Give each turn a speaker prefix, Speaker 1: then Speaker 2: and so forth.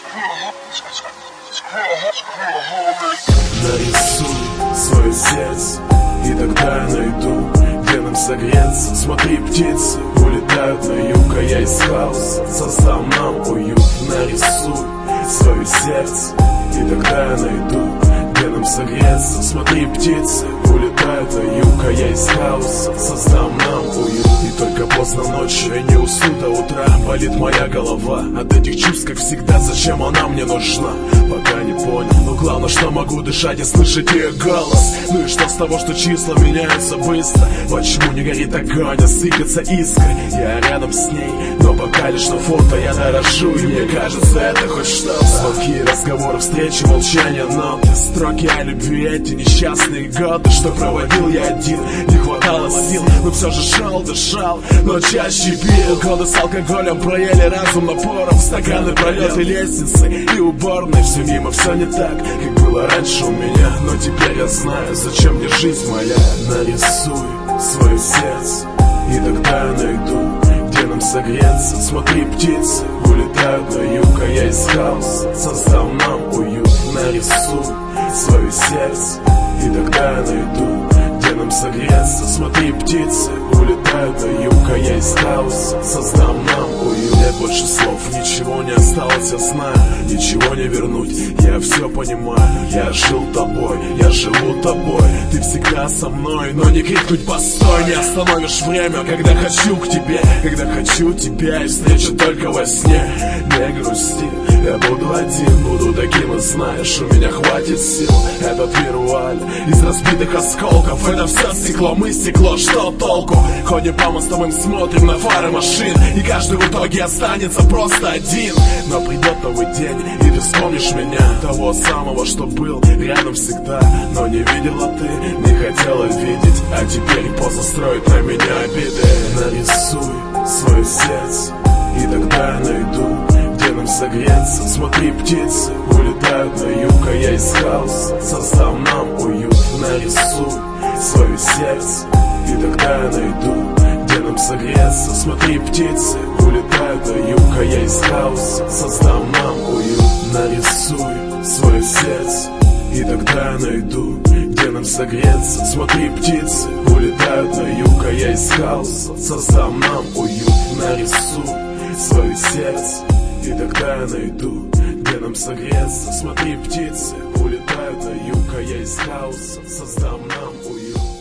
Speaker 1: Нарисуй свое сердце, и тогда я найду, где нам согреться. Смотри, птицы улетают на юг, а я из хаоса создам нам уют. Нарисуй свое сердце, и тогда я найду, где нам согреться. Смотри, птицы улетают на юг, а я из хаоса создам нам уют. И только поздно ночью я не усну до утра, болит моя голова от этих чувств, как всегда. Зачем она мне нужна? Пока не понял, но главное, что могу дышать и слышать ее голос. Ну и что с того, что числа меняются быстро? Почему не горит огонь, а сыпется искры? Я рядом с ней, но пока лишь на фото я дорожу, и мне кажется, это хоть что-то. Звонки, разговоры, встречи, молчание, ноты, строки о любви, эти несчастные годы, что проводил я один. Не хватало сил, но все же шел, дышал, но чаще пил. Годы с алкоголем проели разум напором, стаканы, пролеты, лестницы и уборные. Все мимо, все не так, как было раньше у меня, но теперь я знаю, зачем мне жизнь моя. Нарисуй свое сердце, и тогда я найду, где нам согреться. Смотри, птицы улетают на юг, а я из хаоса создам нам уют. Нарисуй свое сердце, и тогда я найду, где нам согреться. Смотри, птицы улетают на юг, а я из хаоса создам нам уют. Нет больше слов, ничего не осталось, я знаю, ничего не вернуть. Я все понимаю, я жил тобой, я живу тобой. Ты всегда со мной, но не крикнуть постой. Не остановишь время, когда хочу к тебе, когда хочу тебя и встречу только во сне. Не грусти, я буду один, буду таким, и знаешь, у меня хватит сил. Этот вируаль из разбитых осколков, это все стекло, мы стекло, что толку? Ходим по мостовым, смотрим на фары машин, и каждый в итоге останется просто один. Но придет новый день, и ты вспомнишь меня, того самого, что был рядом всегда. Но не видела ты, не хотела видеть, а теперь поздно строить на меня обиды. Нарисуй свое сердце, и тогда я найду, где нам согреться. Смотри, птицы улетают на юг, а я из хаоса создам нам уют. Нарисуй свое сердце, и тогда я найду, где нам согреться. Смотри, птицы улетают на юг, а я из хаоса создам нам уют. Нарисуй свое сердце, и тогда я найду, где нам согреться. Смотри, птицы улетают на юг, а я из хаоса создам нам уют. Нарисуй свое сердце, и тогда я найду, где нам согреться. Смотри, птицы улетают на юг, а я из хаоса создам нам уют.